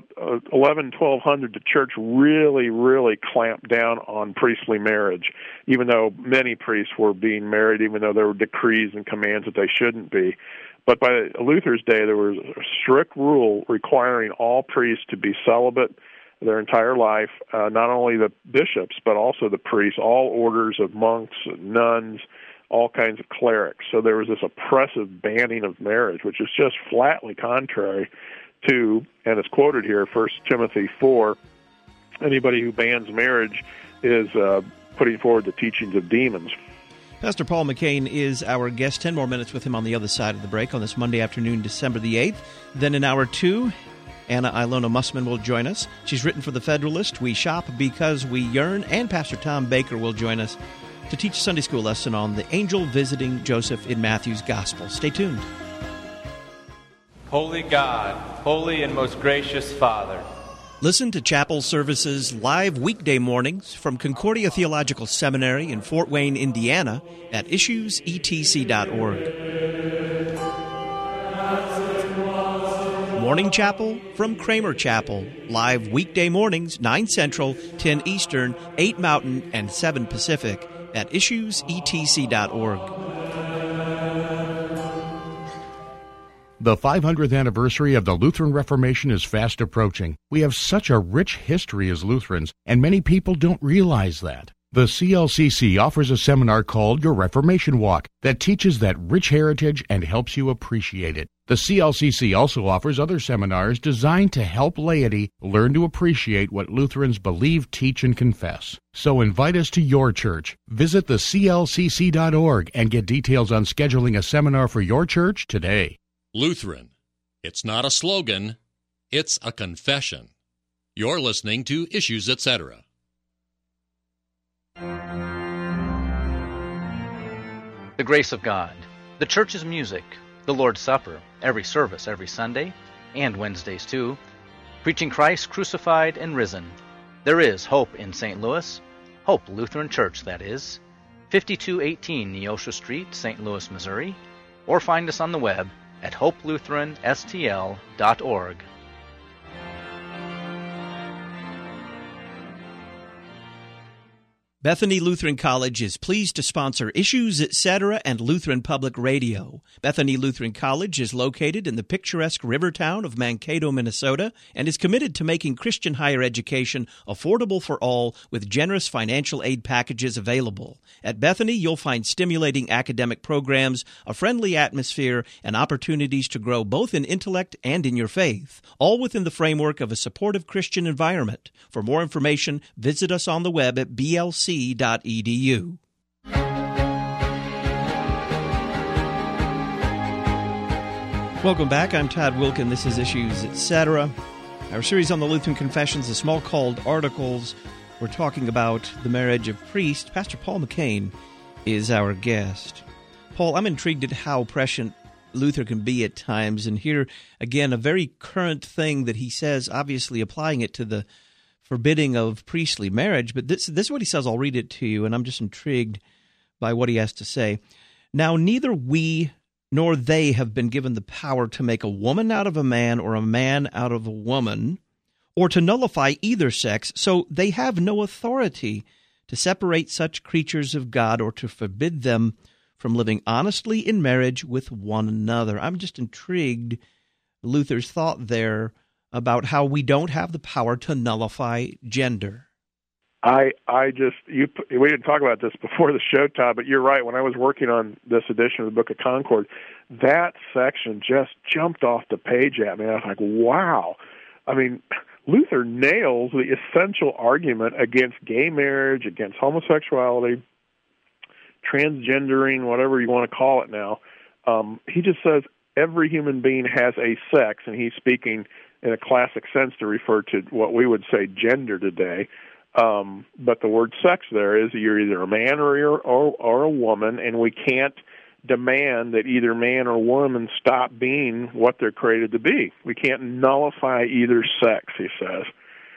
1200, the church really, really clamped down on priestly marriage, even though many priests were being married, even though there were decrees and commands that they shouldn't be. But by Luther's day, there was a strict rule requiring all priests to be celibate their entire life, not only the bishops, but also the priests, all orders of monks, nuns, all kinds of clerics. So there was this oppressive banning of marriage, which is just flatly contrary to, and it's quoted here, 1 Timothy 4, anybody who bans marriage is putting forward the teachings of demons. Pastor Paul McCain is our guest. 10 more minutes with him on the other side of the break on this Monday afternoon, December the 8th. Then in hour 2, Anna Ilona Mussman will join us. She's written for The Federalist, We Shop Because We Yearn, and Pastor Tom Baker will join us to teach a Sunday school lesson on the angel visiting Joseph in Matthew's Gospel. Stay tuned. Holy God, holy and most gracious Father. Listen to chapel services live weekday mornings from Concordia Theological Seminary in Fort Wayne, Indiana at issuesetc.org. Morning Chapel from Kramer Chapel, live weekday mornings, 9 Central, 10 Eastern, 8 Mountain, and 7 Pacific at issuesetc.org. The 500th anniversary of the Lutheran Reformation is fast approaching. We have such a rich history as Lutherans, and many people don't realize that. The CLCC offers a seminar called Your Reformation Walk that teaches that rich heritage and helps you appreciate it. The CLCC also offers other seminars designed to help laity learn to appreciate what Lutherans believe, teach, and confess. So invite us to your church. Visit theclcc.org and get details on scheduling a seminar for your church today. Lutheran. It's not a slogan, it's a confession. You're listening to Issues, Etc. The grace of God, the church's music, the Lord's Supper, every service every Sunday, and Wednesdays too, preaching Christ crucified and risen. There is hope in St. Louis, Hope Lutheran Church, that is, 5218 Neosho Street, St. Louis, Missouri, or find us on the web at hopelutheranstl.org. Bethany Lutheran College is pleased to sponsor Issues, Etc. and Lutheran Public Radio. Bethany Lutheran College is located in the picturesque river town of Mankato, Minnesota, and is committed to making Christian higher education affordable for all with generous financial aid packages available. At Bethany, you'll find stimulating academic programs, a friendly atmosphere, and opportunities to grow both in intellect and in your faith, all within the framework of a supportive Christian environment. For more information, visit us on the web at blc.edu. Welcome back. I'm Todd Wilkin. This is Issues, Etc. Our series on the Lutheran Confessions, the small called articles. We're talking about the marriage of priests. Pastor Paul McCain is our guest. Paul, I'm intrigued at how prescient Luther can be at times, and here again a very current thing that he says, obviously applying it to the forbidding of priestly marriage, but this is what he says. I'll read it to you, and I'm just intrigued by what he has to say. Now, neither we nor they have been given the power to make a woman out of a man or a man out of a woman, or to nullify either sex, so they have no authority to separate such creatures of God or to forbid them from living honestly in marriage with one another. I'm just intrigued, Luther's thought there, about how we don't have the power to nullify gender. We didn't talk about this before the show, Todd, but you're right. When I was working on this edition of the Book of Concord, that section just jumped off the page at me. I was like, wow. I mean, Luther nails the essential argument against gay marriage, against homosexuality, transgendering, whatever you want to call it now. He just says every human being has a sex, and he's speaking in a classic sense to refer to what we would say gender today. But the word sex there is you're either a man or a woman, and we can't demand that either man or woman stop being what they're created to be. We can't nullify either sex, he says.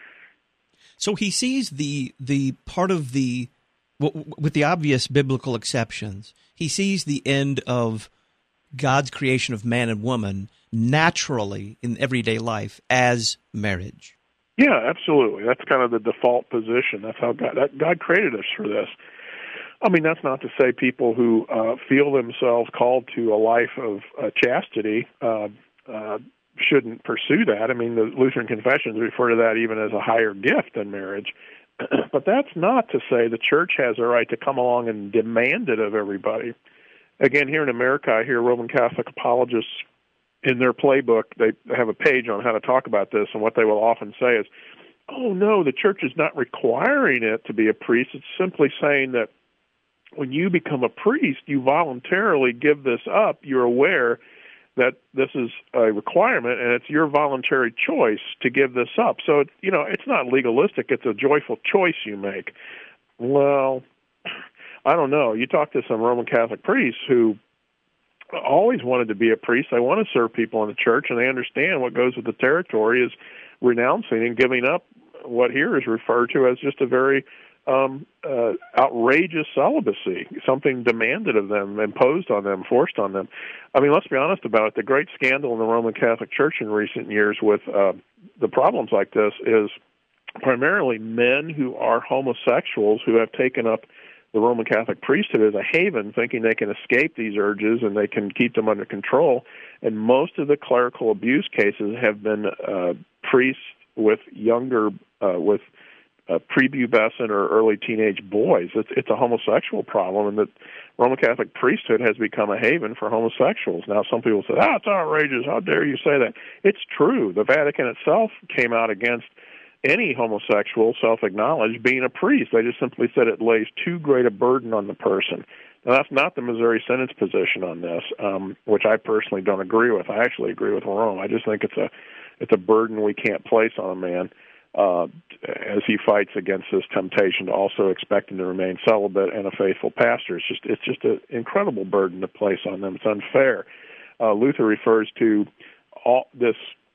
So he sees the part of the, with the obvious biblical exceptions, he sees the end of God's creation of man and woman naturally in everyday life as marriage. Yeah, absolutely. That's kind of the default position. That's how God created us for this. I mean, that's not to say people who feel themselves called to a life of chastity shouldn't pursue that. I mean, the Lutheran confessions refer to that even as a higher gift than marriage. But that's not to say the church has a right to come along and demand it of everybody. Again, here in America, I hear Roman Catholic apologists in their playbook, they have a page on how to talk about this, and what they will often say is, oh, no, the church is not requiring it to be a priest. It's simply saying that when you become a priest, you voluntarily give this up. You're aware that this is a requirement, and it's your voluntary choice to give this up. So, it's not legalistic. It's a joyful choice you make. Well, I don't know. You talk to some Roman Catholic priests who always wanted to be a priest. They want to serve people in the church, and they understand what goes with the territory is renouncing and giving up what here is referred to as just a very outrageous celibacy, something demanded of them, imposed on them, forced on them. I mean, let's be honest about it. The great scandal in the Roman Catholic Church in recent years with the problems like this is primarily men who are homosexuals who have taken up the Roman Catholic priesthood as a haven, thinking they can escape these urges and they can keep them under control. And most of the clerical abuse cases have been priests with younger, with prepubescent or early teenage boys. It's a homosexual problem, and the Roman Catholic priesthood has become a haven for homosexuals. Now, some people say, it's outrageous. How dare you say that? It's true. The Vatican itself came out against any homosexual, self-acknowledged, being a priest. They just simply said it lays too great a burden on the person. Now, that's not the Missouri Synods position on this, which I personally don't agree with. I actually agree with Rome. I just think it's a burden we can't place on a man as he fights against this temptation to also expect him to remain celibate and a faithful pastor. It's just an incredible burden to place on them. It's unfair. Luther refers to all this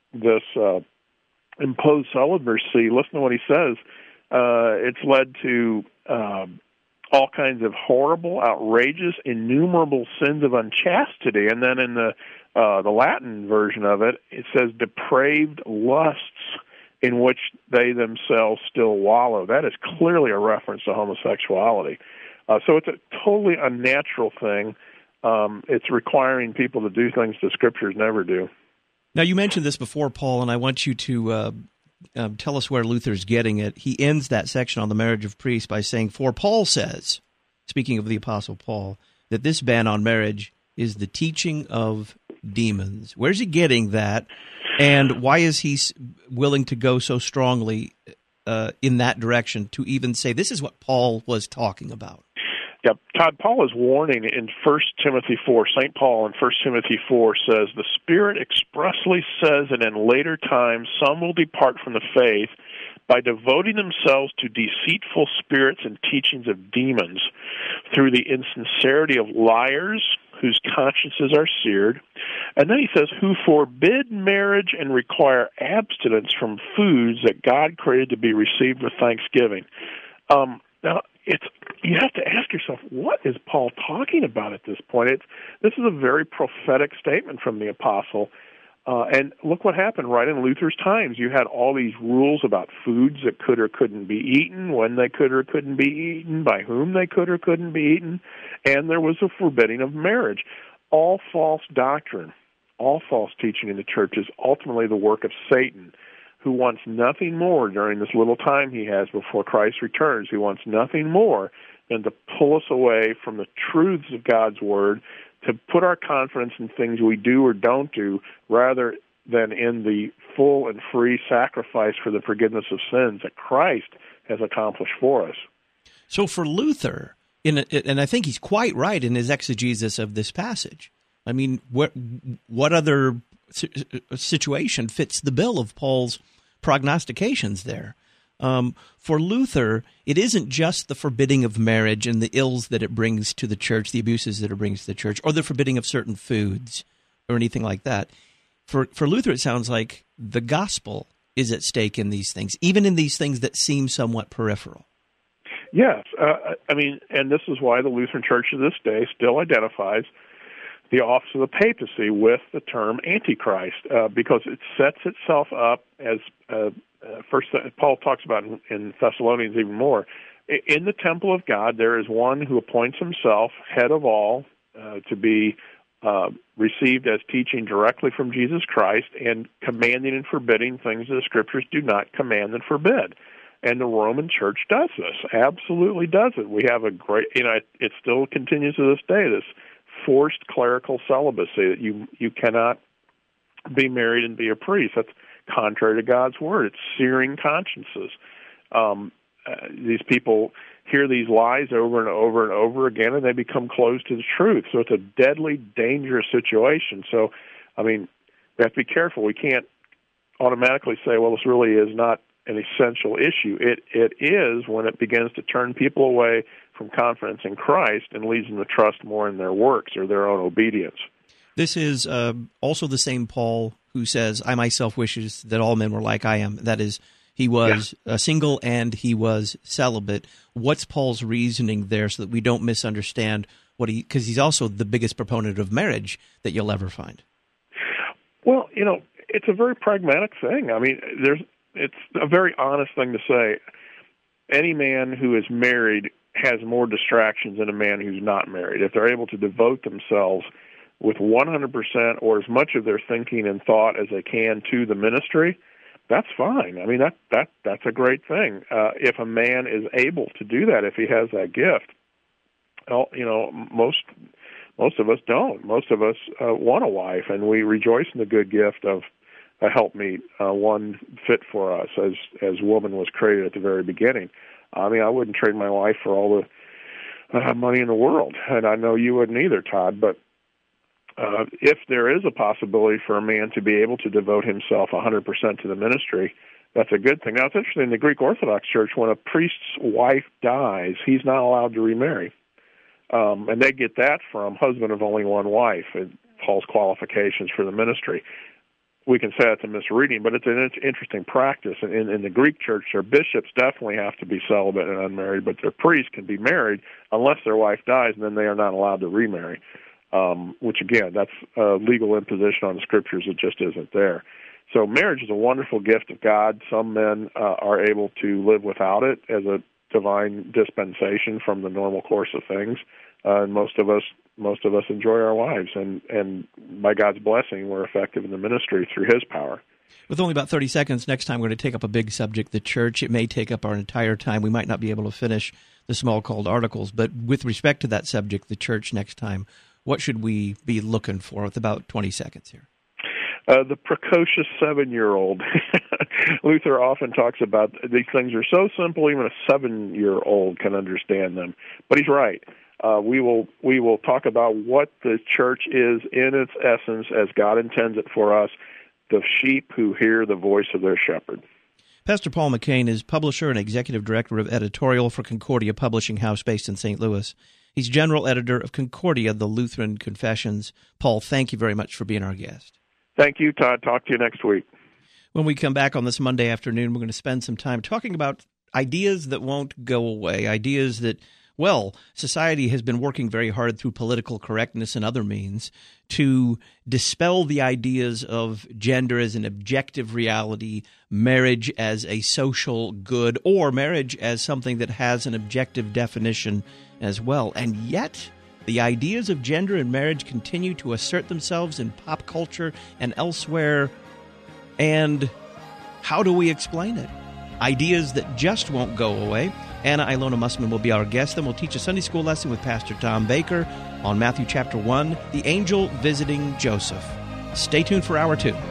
imposed celibacy. Listen to what he says. It's led to all kinds of horrible, outrageous, innumerable sins of unchastity. And then in the Latin version of it, it says depraved lusts in which they themselves still wallow. That is clearly a reference to homosexuality. So it's a totally unnatural thing. It's requiring people to do things the Scriptures never do. Now, you mentioned this before, Paul, and I want you to tell us where Luther's getting it. He ends that section on the marriage of priests by saying, "For Paul says," speaking of the Apostle Paul, "that this ban on marriage is the teaching of demons." Where's he getting that, and why is he willing to go so strongly in that direction to even say this is what Paul was talking about? Yeah, Todd, Paul is warning in 1 Timothy 4. St. Paul in 1 Timothy 4 says, "The Spirit expressly says that in later times some will depart from the faith by devoting themselves to deceitful spirits and teachings of demons, through the insincerity of liars whose consciences are seared." And then he says, "who forbid marriage and require abstinence from foods that God created to be received with thanksgiving." Now, you have to ask yourself, what is Paul talking about at this point? This is a very prophetic statement from the apostle. And look what happened right in Luther's times. You had all these rules about foods that could or couldn't be eaten, when they could or couldn't be eaten, by whom they could or couldn't be eaten, and there was a forbidding of marriage. All false doctrine, all false teaching in the church is ultimately the work of Satan, who wants nothing more during this little time he has before Christ returns. He wants nothing more than to pull us away from the truths of God's Word, to put our confidence in things we do or don't do, rather than in the full and free sacrifice for the forgiveness of sins that Christ has accomplished for us. So for Luther, and I think he's quite right in his exegesis of this passage, I mean, what other situation fits the bill of Paul's prognostications there? For Luther, it isn't just the forbidding of marriage and the ills that it brings to the church, the abuses that it brings to the church, or the forbidding of certain foods or anything like that. For Luther, it sounds like the gospel is at stake in these things, even in these things that seem somewhat peripheral. Yes. I mean, and this is why the Lutheran Church to this day still identifies the office of the papacy with the term Antichrist, because it sets itself up as first Paul talks about in Thessalonians even more. In the temple of God, there is one who appoints himself head of all to be received as teaching directly from Jesus Christ and commanding and forbidding things that the Scriptures do not command and forbid. And the Roman Church does this, absolutely does it. We have a great, it still continues to this day, this forced clerical celibacy, that you cannot be married and be a priest. That's contrary to God's Word. It's searing consciences. These people hear these lies over and over and over again, and they become closed to the truth. So it's a deadly, dangerous situation. So, I mean, we have to be careful. We can't automatically say, well, this really is not an essential issue. It is when it begins to turn people away from confidence in Christ and leads them to trust more in their works or their own obedience. This is also the same Paul who says, "I myself wishes that all men were like I am." That is, he was single and he was celibate. What's Paul's reasoning there so that we don't misunderstand because he's also the biggest proponent of marriage that you'll ever find? Well, it's a very pragmatic thing. I mean, it's a very honest thing to say. Any man who is married has more distractions than a man who's not married. If they're able to devote themselves with 100% or as much of their thinking and thought as they can to the ministry, that's fine. I mean, that's a great thing. If a man is able to do that, if he has that gift, most of us don't. Most of us want a wife, and we rejoice in the good gift of a helpmeet, one fit for us, as woman was created at the very beginning. I mean, I wouldn't trade my wife for all the money in the world, and I know you wouldn't either, Todd, but if there is a possibility for a man to be able to devote himself 100% to the ministry, that's a good thing. Now, it's interesting, in the Greek Orthodox Church, when a priest's wife dies, he's not allowed to remarry. And they get that from husband of only one wife, Paul's qualifications for the ministry. We can say that's a misreading, but it's an interesting practice. In the Greek church, their bishops definitely have to be celibate and unmarried, but their priests can be married unless their wife dies, and then they are not allowed to remarry, which, again, that's a legal imposition on the Scriptures. It just isn't there. So marriage is a wonderful gift of God. Some men are able to live without it as a divine dispensation from the normal course of things, and most of us enjoy our wives, and by God's blessing, we're effective in the ministry through His power. With only about 30 seconds, next time we're going to take up a big subject, the church. It may take up our entire time. We might not be able to finish the small called articles, but with respect to that subject, the church, next time, what should we be looking for with about 20 seconds here? The precocious 7-year-old. Luther often talks about these things are so simple, even a 7-year-old can understand them. But he's right. We will talk about what the church is in its essence as God intends it for us, the sheep who hear the voice of their shepherd. Pastor Paul McCain is publisher and executive director of editorial for Concordia Publishing House based in St. Louis. He's general editor of Concordia, the Lutheran Confessions. Paul, thank you very much for being our guest. Thank you, Todd. Talk to you next week. When we come back on this Monday afternoon, we're going to spend some time talking about ideas that won't go away, ideas that, well, society has been working very hard through political correctness and other means to dispel the ideas of gender as an objective reality, marriage as a social good, or marriage as something that has an objective definition as well. And yet, the ideas of gender and marriage continue to assert themselves in pop culture and elsewhere. And how do we explain it? Ideas that just won't go away. Anna Ilona Mussman will be our guest. Then we'll teach a Sunday school lesson with Pastor Tom Baker on Matthew chapter 1, the angel visiting Joseph. Stay tuned for Hour 2.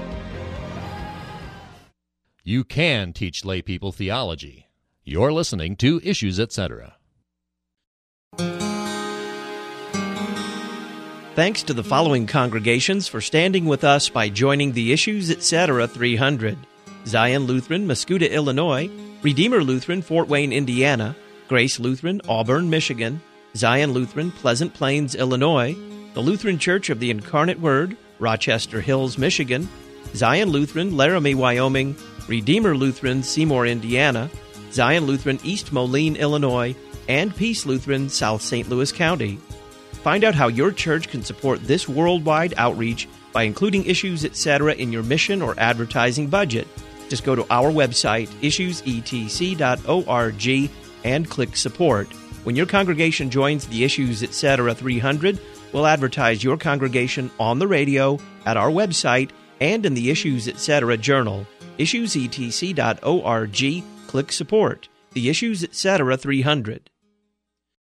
You can teach lay people theology. You're listening to Issues, Etc. Thanks to the following congregations for standing with us by joining the Issues Etc. 300. Zion Lutheran, Mascoutah, Illinois; Redeemer Lutheran, Fort Wayne, Indiana; Grace Lutheran, Auburn, Michigan; Zion Lutheran, Pleasant Plains, Illinois; the Lutheran Church of the Incarnate Word, Rochester Hills, Michigan; Zion Lutheran, Laramie, Wyoming; Redeemer Lutheran, Seymour, Indiana; Zion Lutheran, East Moline, Illinois; and Peace Lutheran, South St. Louis County. Find out how your church can support this worldwide outreach by including Issues Etc. in your mission or advertising budget. Just go to our website, issuesetc.org, and click Support. When your congregation joins the Issues Etc. 300, we'll advertise your congregation on the radio, at our website, and in the Issues Etc. Journal. Issuesetc.org, click Support. The Issues Etc. 300.